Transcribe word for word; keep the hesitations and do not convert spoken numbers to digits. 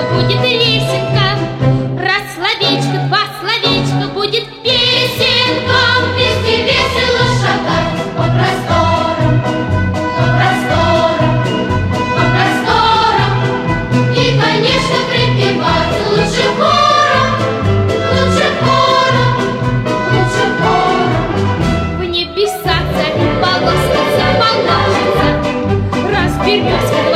будет лесенка, раз словечко, два словечка, будет песенка. Вместе весело шагать по просторам, по просторам, по просторам. И, конечно, припевать лучше хором, лучше хором, лучше хором. В небеса царь полоскаться положится, раз березка